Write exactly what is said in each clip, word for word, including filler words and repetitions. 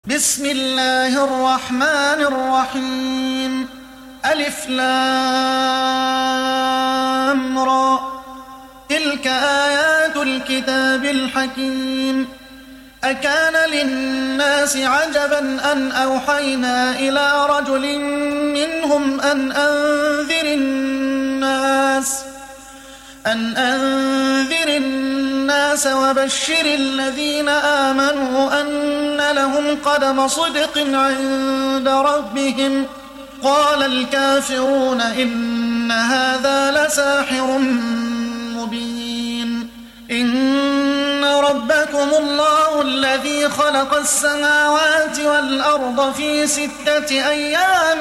بسم الله الرحمن الرحيم. ألف لام را، تلك آيات الكتاب الحكيم. أكان للناس عجبا أن أوحينا إلى رجل منهم أن أنذر الناس أن أنذر الناس وبشر الذين آمنوا أن لهم قدم صدق عند ربهم. قال الكافرون إن هذا لساحر مبين. إن ربكم الله الذي خلق السماوات والأرض في ستة أيام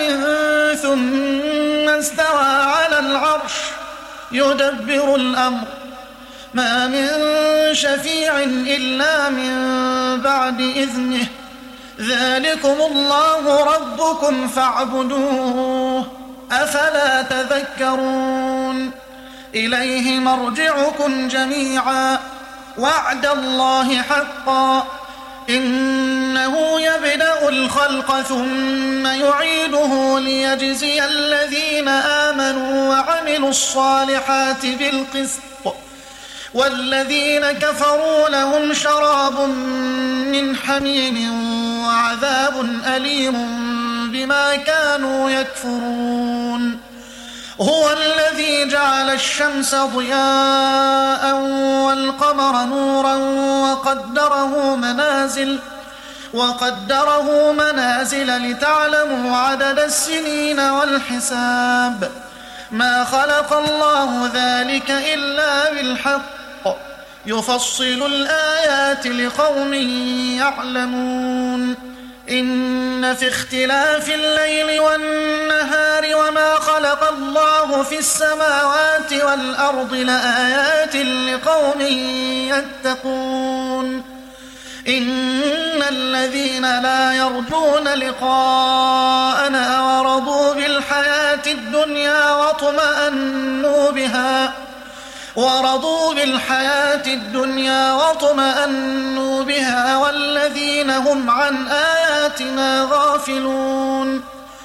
ثم استوى على العرش يدبر الأمر، ما من شفيع إلا من بعد إذنه، ذلكم الله ربكم فاعبدوه، أفلا تذكرون. إليه مرجعكم جميعا، وعد الله حقا، إنه يبدأ الخلق ثم يعيده ليجزي الذين آمنوا وعملوا الصالحات بالقسط، والذين كفروا لهم شراب من حميم وعذاب أليم بما كانوا يكفرون. هو الذي جعل الشمس ضياء والقمر نورا وقدره منازل وقدره منازل لتعلموا عدد السنين والحساب. ما خلق الله ذلك إلا بالحق، يفصل الآيات لقوم يعلمون. إن في اختلاف الليل والنهار وما خلق الله في السماوات والأرض لآيات لقوم يتقون. إن الذين لا يرجون لقاءنا ورضوا بالحياة الدنيا واطمأنوا بها ورضوا بالحياة الدنيا واطمأنوا بها والذين هم عن آياتنا غافلون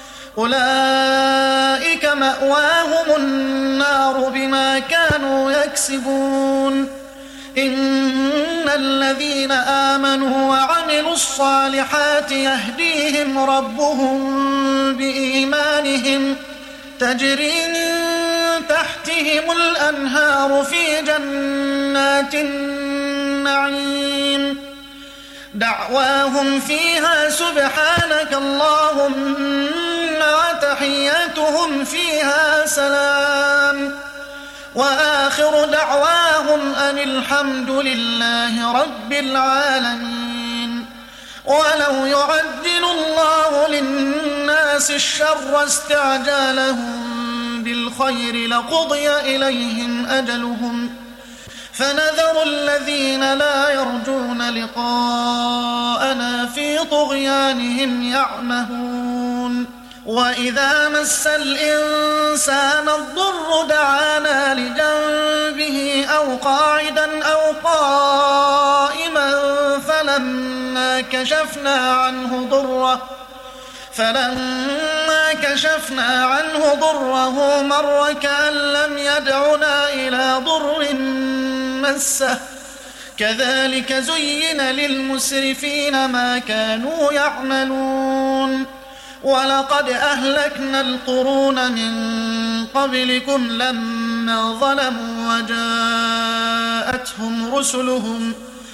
أولئك مأواهم النار بما كانوا يكسبون. إن الذين آمنوا وعملوا الصالحات يهديهم ربهم بإيمانهم، تجري من تحتهم الأنهار في جنات النعيم، دعواهم فيها سبحانك اللهم وتحياتهم فيها سلام، وآخر دعواهم أن الحمد لله رب العالمين. ولو يعجل الله للناس الشر استعجالهم بالخير لقضي إليهم أجلهم، فنذر الذين لا يرجون لقاءنا في طغيانهم يعمهون. وإذا مس الإنسان الضر دعانا لجنبه أو قاعدا أو قائما فلما كشفنا عنه ضره فلما كشفنا عنه ضره مر كأن لم يدعنا إلى ضر مسه، كذلك زين للمسرفين ما كانوا يعملون. ولقد أهلكنا القرون من قبلكم لما ظلموا وجاءتهم رسلهم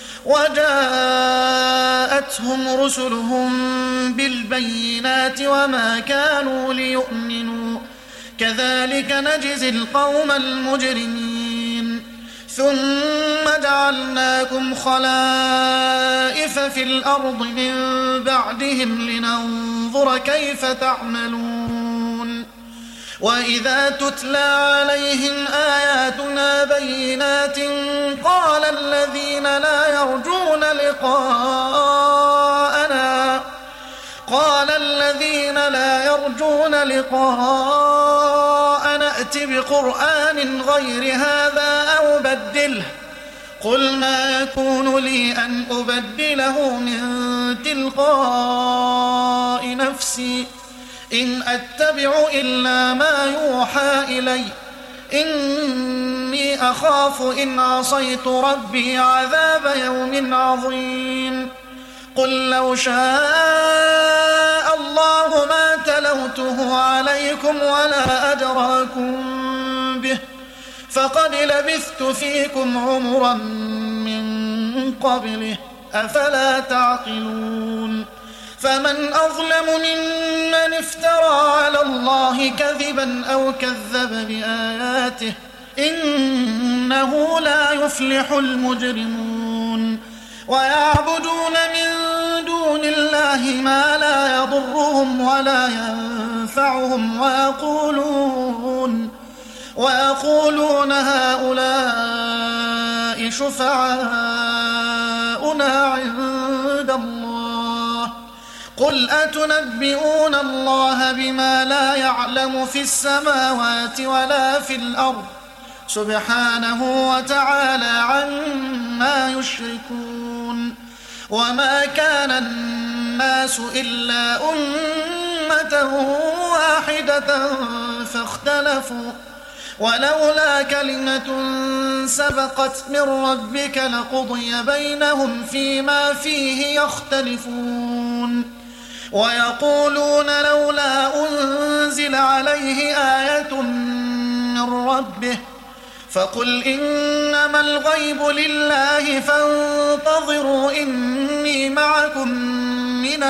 وجاءتهم رسلهم بالبينات وما كانوا ليؤمنوا، كذلك نجزي القوم المجرمين. ثم جعلناكم خلائف في الأرض من بعدهم لننظر كيف تعملون. وإذا تتلى عليهم آياتنا بينات قال الذين لا يرجون لقاءنا قال الذين لا يرجون لقاءنا ائت بقرآن غير هذا أو بدله قل ما يكون لي أن أبدله من تلقاء نفسي إن أتبع إلا ما يوحى إلي إني أخاف إن عصيت ربي عذاب يوم عظيم قل لو شاء الله ما تلوته عليكم ولا أدراكم به فقد لبثت فيكم عمرا من قبله أفلا تعقلون فمن أظلم ممن افترى على الله كذبا أو كذب بآياته إنه لا يفلح المجرمون ويعبدون من دون الله ما لا يضرهم ولا ينفعهم ويقولون ويقولون هؤلاء شفعاؤنا عند الله قل أتنبئون الله بما لا يعلم في السماوات ولا في الأرض سبحانه وتعالى عما يشركون وما كان الناس إلا أمة واحدة فاختلفوا ولولا كلمة سبقت من ربك لقضي بينهم فيما فيه يختلفون ويقولون لولا أنزل عليه آية من ربه فقل إنما الغيب لله فانتظروا إني معكم من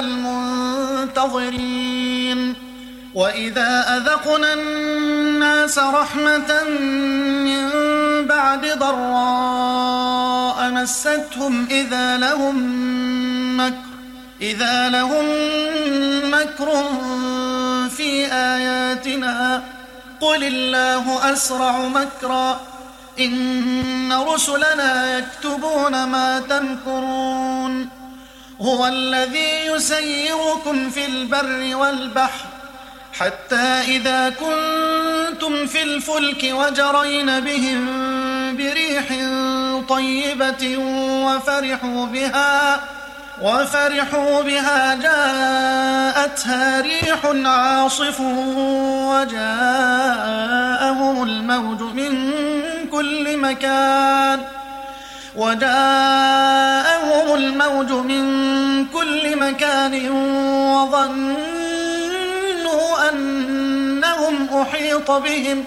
المنتظرين وإذا أذقنا الناس رحمة من بعد ضراء مستهم إذا لهم مكر إذا لهم مكر في آياتنا قل الله أسرع مكرا إن رسلنا يكتبون ما تمكرون هو الذي يسيركم في البر والبحر حتى إذا كنتم في الفلك وجرين بهم بريح طيبة وفرحوا بها وفرحوا بها جاءتها ريح عاصف وجاءهم الموج من كل مكان وجاءهم الموج من كل مكان وظنوا أنهم أحيط بهم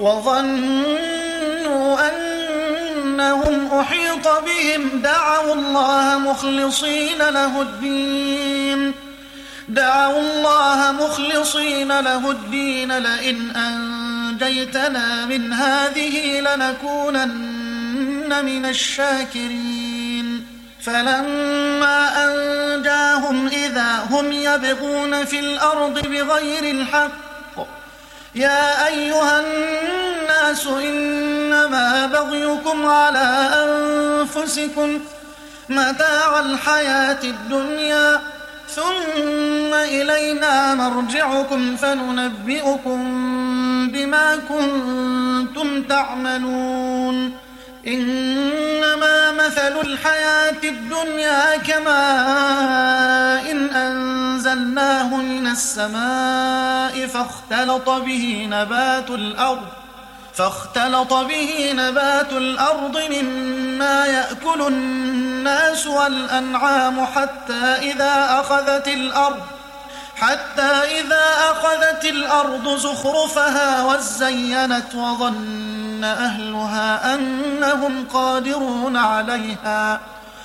وظنوا أنهم أحيط بهم دعوا الله مخلصين له الدين دعوا الله مخلصين له الدين لئن أنجيتنا من هذه لنكونن من الشاكرين فلما أنجاهم إذا هم يبغون في الأرض بغير الحق يا أيها الناس إنما بغيكم على أنفسكم متاع الحياة الدنيا ثم إلينا مرجعكم فننبئكم بما كنتم تعملون إنما مثل الحياة الدنيا كماء إن أنزلناه من السماء فاختلط به نبات الأرض فاختلط به نبات الأرض مما يأكل الناس والأنعام حتى إذا أخذت الأرض حتى إذا أخذت الأرض زخرفها وزينت وظن أهلها أنهم قادرون عليها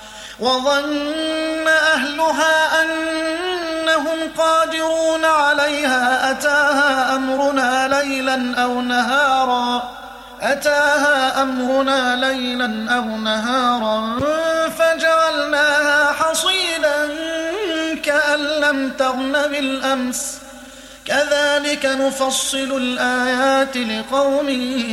وظن أهلها أنهم قادرون عليها أتاها أمرنا ليلا أو نهارا أتاها أمرنا ليلا أو نهارا فجعلناها حصيدا كأن لم تغن بالأمس كذلك نفصل الآيات لقوم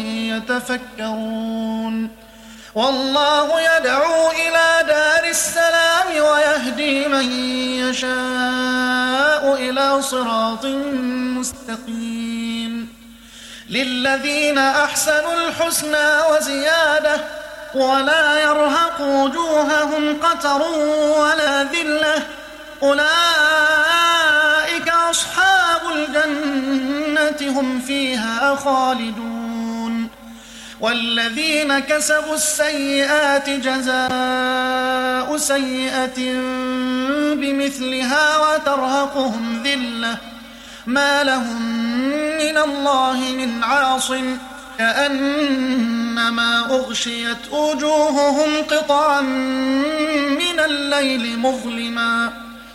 يتفكرون والله يدعو إلى دار السلام ويهدي من يشاء إلى صراط مستقيم للذين أحسنوا الحسنى وزيادة ولا يرهق وجوههم قتر ولا ذلة أولئك أصحاب الجنة هم فيها خالدون والذين كسبوا السيئات جزاء سيئة بمثلها وترهقهم ذلة ما لهم من الله من عاصم كأنما أغشيت وجوههم قطعا من الليل مظلما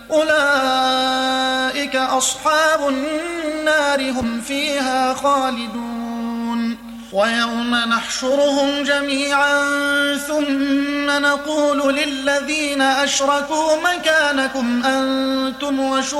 أولئك أصحاب النار هم فيها خالدون ويوم نحشرهم جميعا ثم نقول للذين أشركوا مكانكم أنتم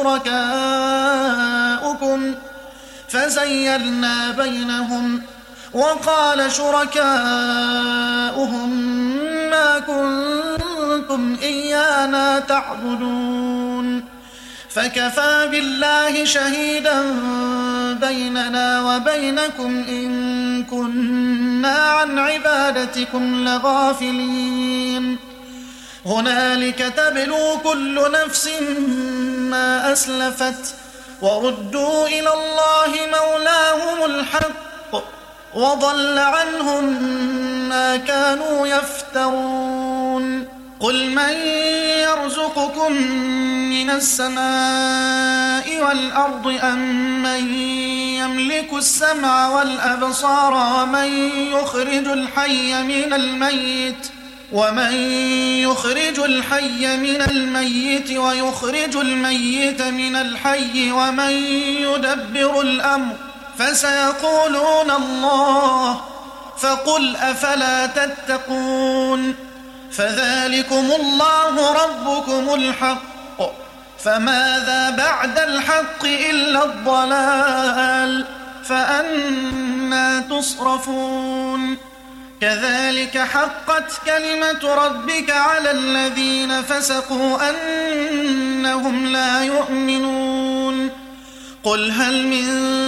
وشركاؤكم فزيلنا بينهم وقال شركاؤهم ما كنتم إيانا تعبدون فكفى بالله شهيدا بيننا وبينكم إن كنا عن عبادتكم لغافلين هنالك تبلو كل نفس ما أسلفت وردوا إلى الله مولاهم الحق وضل عنهم ما كانوا يفترون قل من يرزقكم من السماء والأرض أم من يملك السمع والأبصار ومن يخرج الحي من الميت ومن يخرج الحي من الميت ويخرج الميت من الحي ومن يدبر الأمر فسيقولون الله فقل أفلا تتقون فذلكم الله ربكم الحق فماذا بعد الحق إلا الضلال فأنى تصرفون كذلك حقت كلمة ربك على الذين فسقوا أنهم لا يؤمنون قل هل من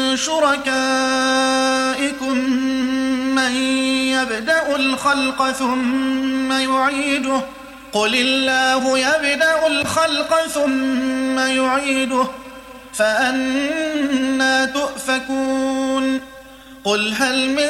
شركائكم من يبدأ الخلق ثم يعيده قل الله يبدأ الخلق ثم يعيده فأنى تؤفكون قل هل من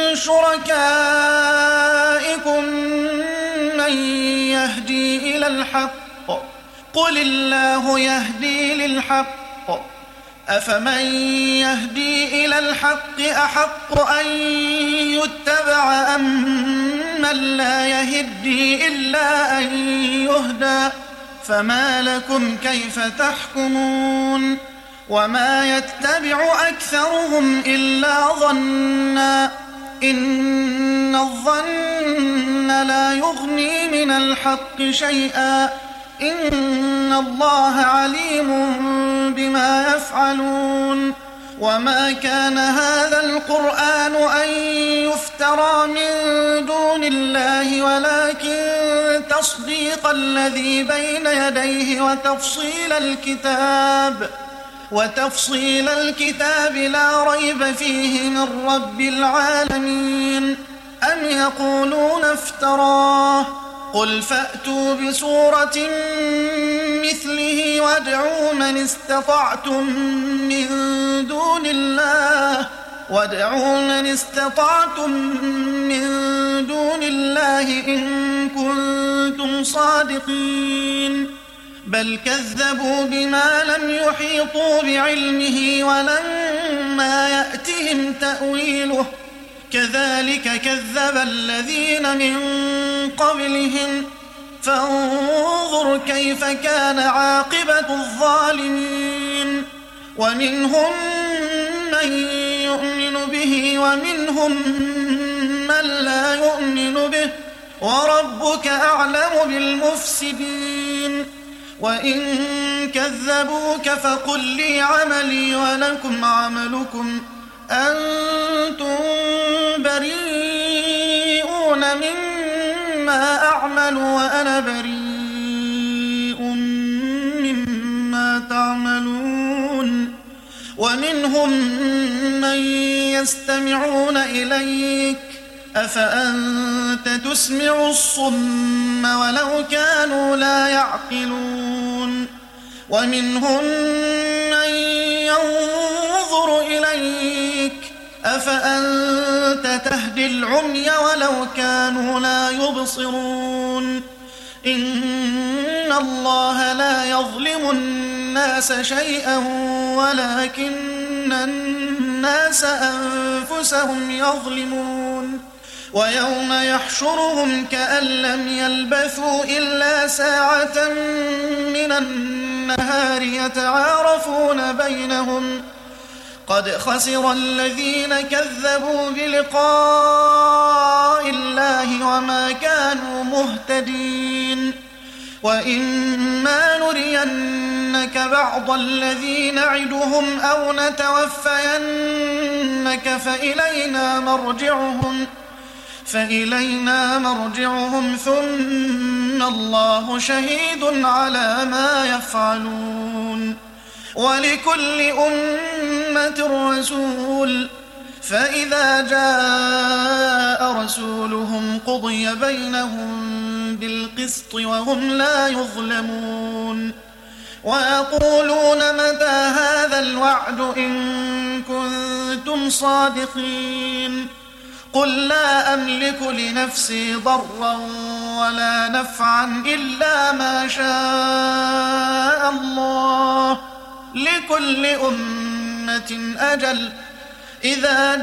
شركائكم من يهدي إلى الحق قل الله يهدي للحق أفمن يهدي إلى الحق أحق أن يتبع أم من لا يهدي إلا أن يهدى فما لكم كيف تحكمون وما يتبع أكثرهم إلا ظنا إن الظن لا يغني من الحق شيئا إن الله عليم بما يفعلون وما كان هذا القرآن أن يفترى من دون الله ولكن تصديق الذي بين يديه وتفصيل الكتاب وتفصيل الكتاب لا ريب فيه من رب العالمين أم يقولون افتراه قل فأتوا بسورة مثله وادعوا من استطعتم من دون الله وادعوا من استطعتم من دون الله إن كنتم صادقين بل كذبوا بما لم يحيطوا بعلمه ولما يأتهم تأويله كذلك كذب الذين من قبلهم فانظر كيف كان عاقبة الظالمين ومنهم من يؤمن به ومنهم من لا يؤمن به وربك أعلم بالمفسدين وإن كذبوك فقل لي عملي ولكم عملكم أنتم بريئون مما أعمل وأنا بريء مما تعملون ومنهم من يستمعون إليك أفأنت تسمع الصم ولو كانوا لا يعقلون ومنهم من ينظر إليك أفأنت تهدي العمي ولو كانوا لا يبصرون إن الله لا يظلم الناس شيئا ولكن الناس أنفسهم يظلمون ويوم يحشرهم كأن لم يلبثوا إلا ساعة من النهار يتعارفون بينهم قد خسر الذين كذبوا بلقاء الله وما كانوا مهتدين وإما نرينك بعض الذي نعدهم أو نتوفينك فإلينا مرجعهم فإلينا مرجعهم ثم الله شهيد على ما يفعلون ولكل أمة رسول فإذا جاء رسولهم قضي بينهم بالقسط وهم لا يظلمون ويقولون متى هذا الوعد إن كنتم صادقين قل لا أملك لنفسي ضرا ولا نفعا إلا ما شاء الله لكل أمة أجل إذا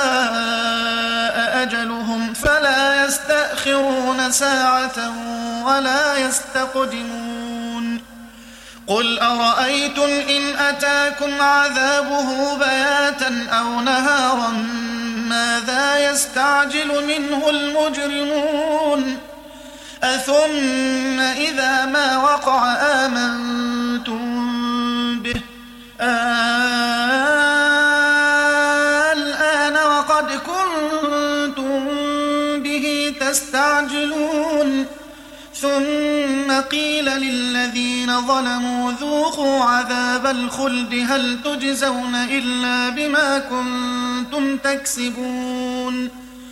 جاء أجلهم فلا يستأخرون ساعة ولا يستقدمون قل أرأيتم إن أتاكم عذابه بياتا أو نهارا ماذا يستعجل منه المجرمون أثم إذا ما وقع آمنتم به الآن وقد كنتم به تستعجلون ثم قيل للذين ظلموا ذوقوا عذاب الخلد هل تجزون إلا بما كنتم تكسبون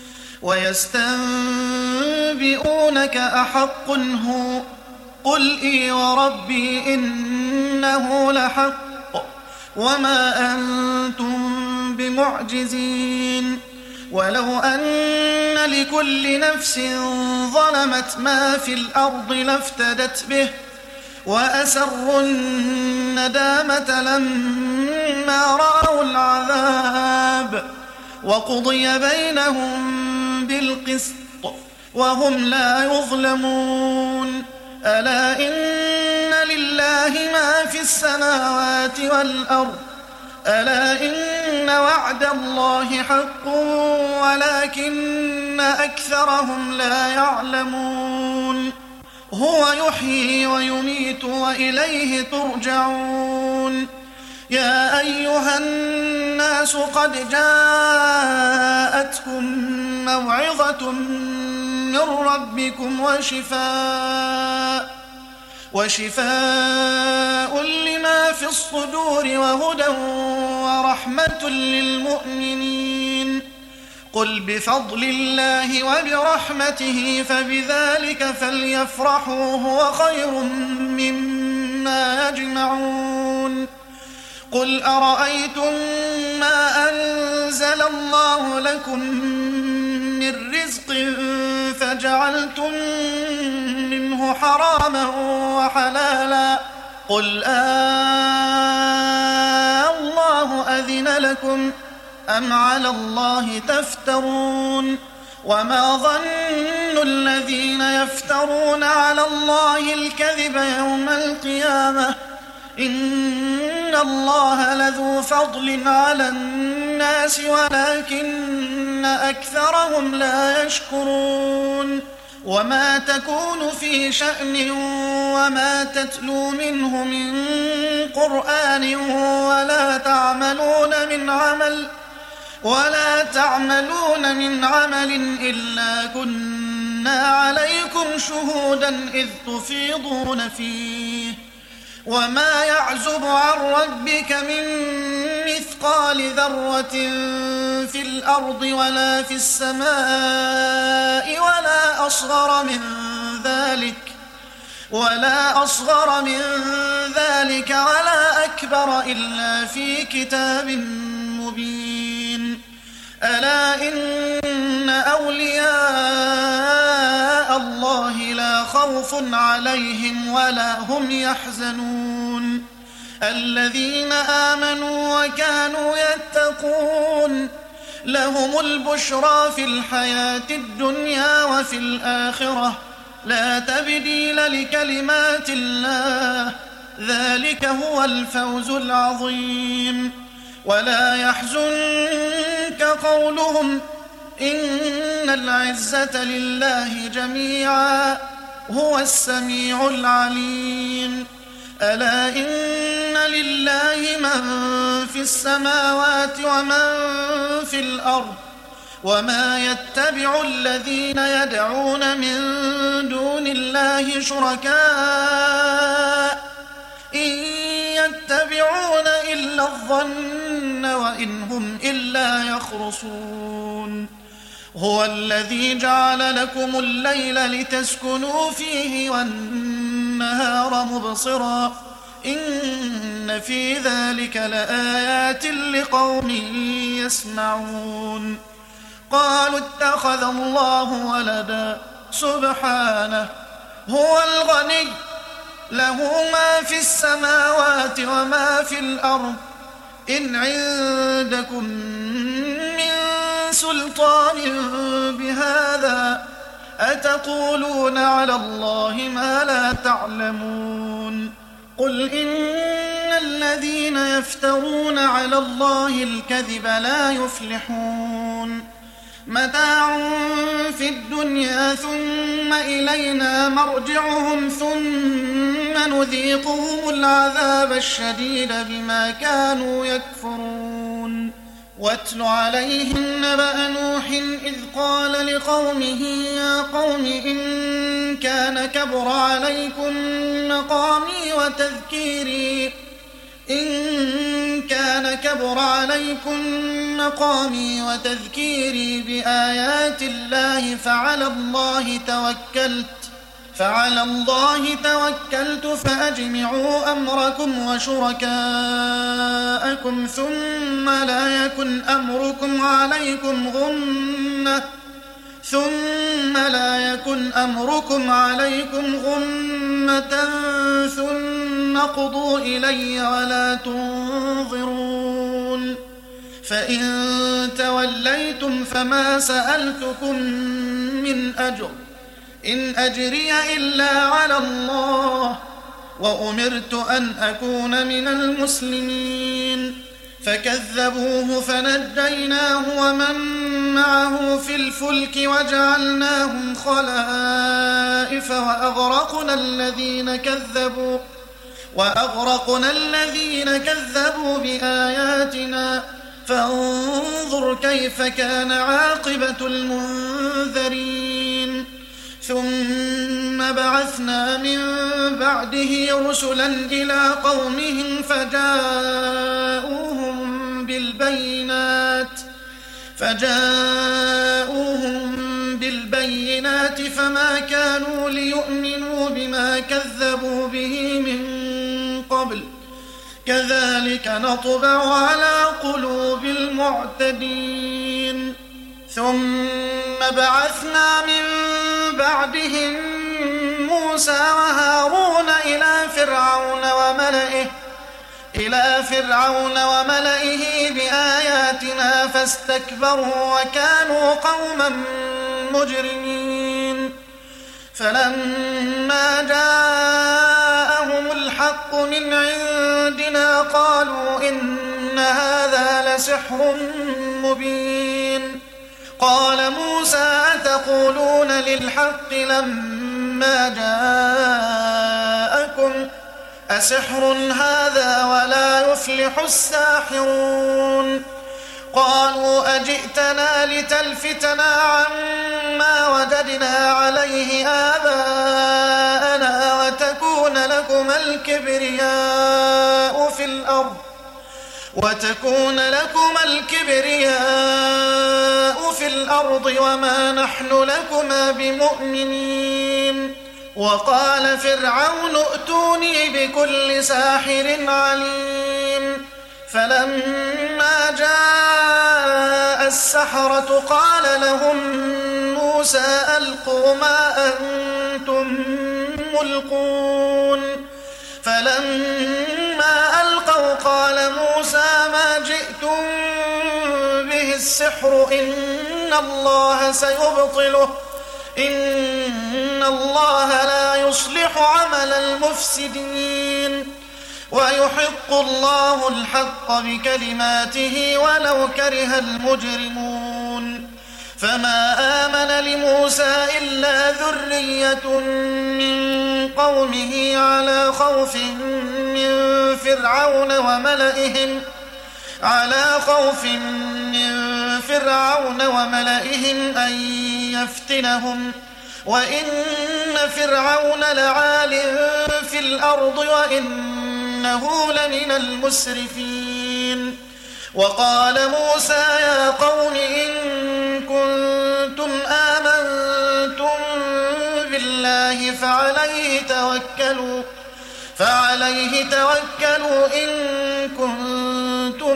ويستنبئونك أحق هو قل إي وربي إنه لحق وما أنتم بمعجزين ولو أن لكل نفس ظلمت ما في الأرض لافتدت به وأسروا الندامة لما رأوا العذاب وقضي بينهم بالقسط وهم لا يظلمون ألا إن لله ما في السماوات والأرض ألا إن وعد الله حق ولكن أكثرهم لا يعلمون هو يحيي ويميت وإليه ترجعون يا أيها الناس قد جاءتكم موعظة من ربكم وشفاء وشفاء لما في الصدور وهدى ورحمة للمؤمنين قل بفضل الله وبرحمته فبذلك فليفرحوا هو خير مما يجمعون قل أرأيتم ما أنزل الله لكم من رزق فجعلتم منه حراما وحلالا قل آه الله أذن لكم أم على الله تفترون وما ظن الذين يفترون على الله الكذب يوم القيامة إن الله لذو فضل على الناس ولكن أكثرهم لا يشكرون وما تكون في شأن وما تتلو منه من قرآن ولا تعملون من عمل ولا تعملون من عمل إلا كنا عليكم شهودا إذ تفيضون فيه وما يعزب عن ربك من مثقال مثقال ذرة في الأرض ولا في السماء ولا أصغر من ذلك ولا أصغر من ذلك ولا أكبر إلا في كتاب مبين. ألا إن أولياء الله لا خوف عليهم ولا هم يحزنون الذين آمنوا وكانوا يتقون لهم البشرى في الحياة الدنيا وفي الآخرة لا تبديل لكلمات الله ذلك هو الفوز العظيم. ولا يحزنك قولهم إن العزة لله جميعا هو السميع العليم. ألا إن لله من في السماوات ومن في الأرض وما يتبع الذين يدعون من دون الله شركاء إن يتبعون إلا الظن وإن هم إلا يخرصون. هو الذي جعل لكم الليل لتسكنوا فيه والنهار مبصرا إن في ذلك لآيات لقوم يسمعون. قالوا اتخذ الله ولدا سبحانه هو الغني له ما في السماوات وما في الأرض إن عندكم من سلطان بهذا أتقولون على الله ما لا تعلمون. قل إن الذين يفترون على الله الكذب لا يفلحون متاع في الدنيا ثم إلينا مرجعهم ثم نذيقهم العذاب الشديد بما كانوا يكفرون. واتل عليهم نبأ نوح إذ قال لقومه يا قوم إن كان كبر عليكم مقامي وتذكيري إن كان كبر عليكم مقامي وتذكيري بآيات الله فعلى الله توكلت فعلى الله توكلت فأجمعوا أمركم وشركاءكم ثم لا يكن أمركم عليكم غمة ثم لا يكن أمركم عليكم غمة ثم قضوا إلي ولا تنظرون. فإن توليتم فما سألتكم من أجر إن أجري إلا على الله وأمرت أن أكون من المسلمين. فكذبوه فنجيناه ومن معه في الفلك وجعلناهم خلائف وأغرقنا الذين كذبوا وأغرقنا الذين كذبوا بآياتنا فانظر كيف كان عاقبة المنذرين. ثم بعثنا من بعده رسلا إلى قومهم فجاءوهم بالبينات فجاءوهم بالبينات فما كانوا ليؤمنوا بما كذبوا به من قبل كذلك نطبع على قلوب المعتدين. ثم بعثنا من بعدهم موسى وهارون إلى فرعون وملئه إلى فرعون وملئه بآياتنا فاستكبروا وكانوا قوما مجرمين. فلما جاءهم الحق من عندنا قالوا إن هذا لسحر مبين. قال موسى أتقولون للحق لما جاءكم أسحر هذا ولا يفلح الساحرون. قالوا أجئتنا لتلفتنا عما وجدنا عليه آباءنا وتكون لكما الكبرياء في الأرض وتكون لكما الكبرياء في الأرض وما نحن لكما بمؤمنين وقال فرعون ائتوني بكل ساحر عليم فلما جاء السحرة قال لهم موسى ألقوا ما أنتم ملقون فلما ألقوا قال موسى ما جئتم به السحر إن الله سيبطله إن الله لا يصلح عمل المفسدين ويحق الله الحق بكلماته ولو كره المجرمون فما آمن لموسى إلا ذرية من قومه على خوف من فرعون وملئهم على خوف من فرعون وملئهم أن يفتنهم وإن فرعون لعال في الأرض وإنه لمن المسرفين وقال موسى يا قوم إن كنتم آمنتم بالله فعليه توكلوا فعليه توكلوا إن كنتم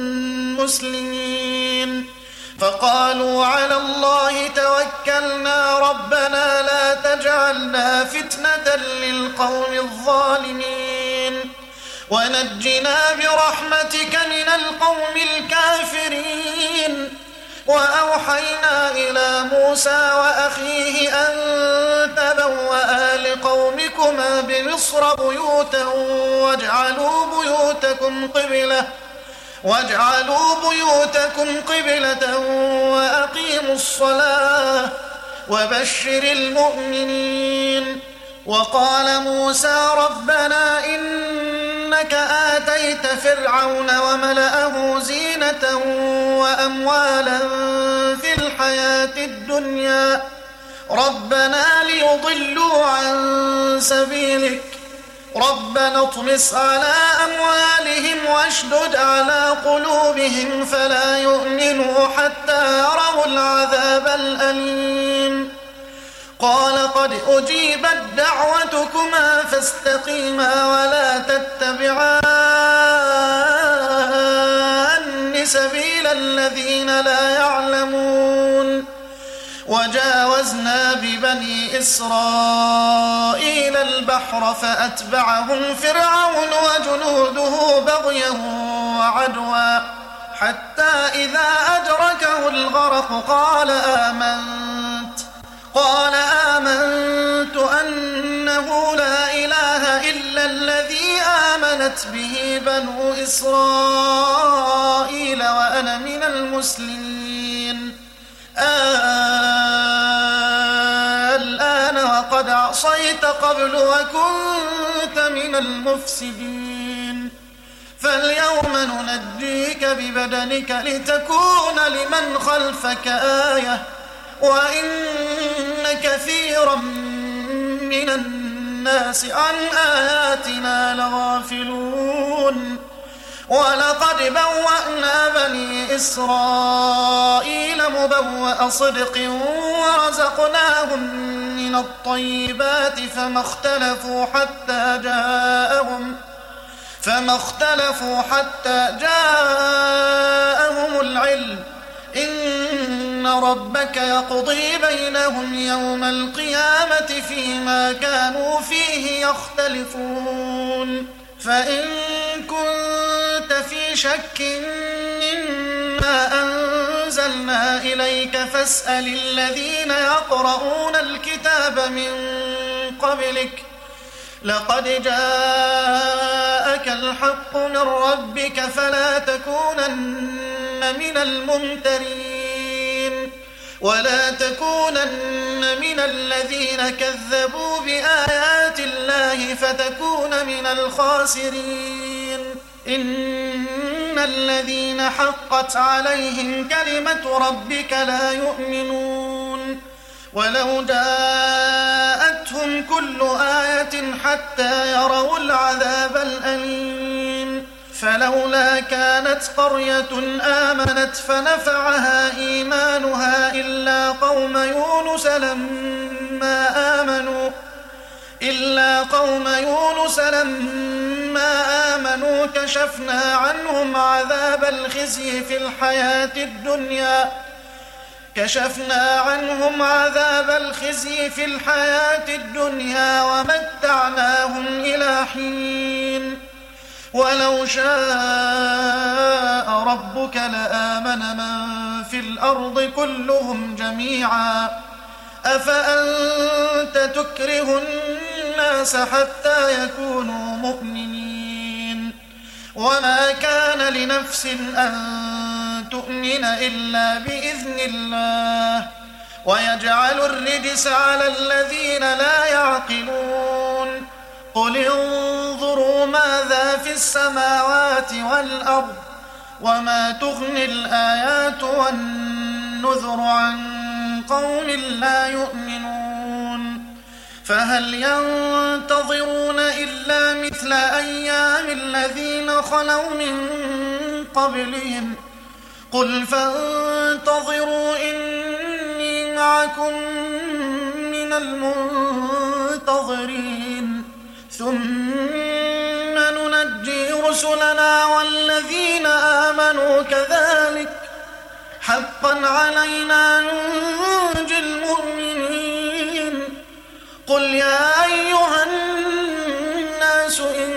مسلمين فقالوا على الله توكلنا ربنا لا تجعلنا فتنة للقوم الظالمين ونجنا برحمتك من القوم الكافرين وأوحينا إلى موسى وأخيه أن تبوأ لقومكما بمصر بيوتا واجعلوا بيوتكم قبلة واجعلوا بيوتكم قبلة وأقيموا الصلاة وبشر المؤمنين وقال موسى ربنا إنك آتيت فرعون وملأه زينة وأموالا في الحياة الدنيا ربنا ليضلوا عن سبيلك ربنا اطمس على أموالهم واشدد على قلوبهم فلا يؤمنوا حتى يروا العذاب الأليم قال قد أجيبت دعوتكما فاستقيما ولا تتبعان سبيل الذين لا يعلمون وجاوزنا ببني إسرائيل البحر فأتبعهم فرعون وجنوده بغيا وعدوا حتى إذا أدركه الغرق قال آمنت قال آمنت أنه لا إله إلا الذي آمنت به بنو إسرائيل وأنا من المسلمين الآن وقد عصيت قبل وكنت من المفسدين فاليوم ننجيك ببدنك لتكون لمن خلفك آية وإن كثيرا من الناس عن آياتنا لغافلون ولقد بوأنا بني إسرائيل مبوأ صدق ورزقناهم من الطيبات فما اختلفوا حتى جاءهم فما اختلفوا حتى جاءهم العلم إن ربك يقضي بينهم يوم القيامة فيما كانوا فيه يختلفون فإن كنت في شك مما أنزلنا إليك فاسأل الذين يقرؤون الكتاب من قبلك لقد جاءك الحق من ربك فلا تكونن من الممترين ولا تكونن من الذين كذبوا بآيات الله فتكون من الخاسرين إن الذين حقت عليهم كلمة ربك لا يؤمنون ولو جاءتهم كل آية حتى يروا العذاب الأليم فلولا كانت قرية آمنت فنفعها إيمانها إلا قوم يونس لما آمنوا إلا قوم يونس لما آمنوا كشفنا عنهم عذاب الخزي في الحياة الدنيا كشفنا عنهم عذاب الخزي في الحياة الدنيا ومتعناهم إلى حين ولو شاء ربك لآمن من في الأرض كلهم جميعا أفأنت تكره الناس حتى يكونوا مؤمنين وما كان لنفس أن تؤمن إلا بإذن الله ويجعل الرجس على الذين لا يعقلون قل انظروا ماذا في السماوات والأرض وما تغني الآيات والنذر عن قوم لا يؤمنون فهل ينتظرون إلا مثل أيام الذين خلوا من قبلهم قل فانتظروا إني معكم من المنتظرين ثم ننجي رسلنا والذين آمنوا كذلك حقا علينا ننجي المؤمنين قل يا أيها الناس إن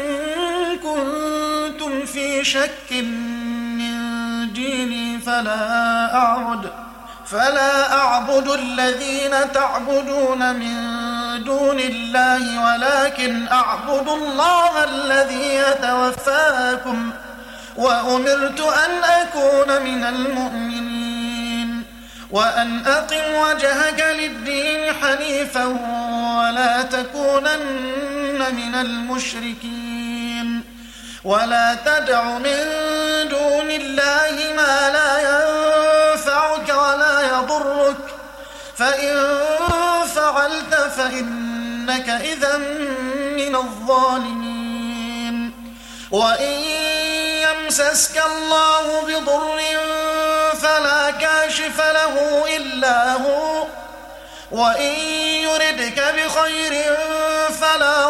كنتم في شك من ديني فلا أعبد فلا أعبد الذين تعبدون من دون الله ولكن أعبد الله الذي يتوفاكم وأمرت أن أكون من المؤمنين وأن أقم وجهك للدين حنيفا ولا تكونن من المشركين ولا تدع من دون الله ما لا ينفعك ولا يضرك فإن فعلت فإنك إذا من الظالمين وإن يمسسك الله بضر فلا كاشف له إلا هو وإن يردك بخير فلا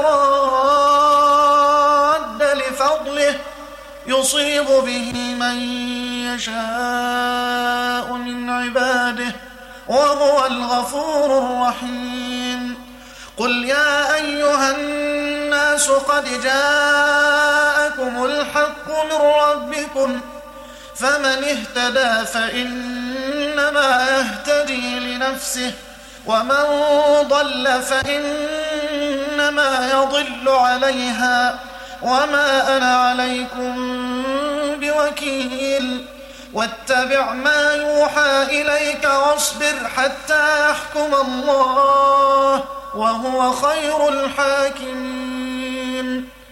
راد لفضله يصيب به من يشاء من عباده وهو الغفور الرحيم قل يا أيها الناس قد جاءكم الحق من ربكم فمن اهتدى فإنما يهتدي لنفسه ومن ضل فإنما يضل عليها وما أنا عليكم بوكيل واتبع ما يوحى إليك واصبر حتى يحكم الله وهو خير الحاكمين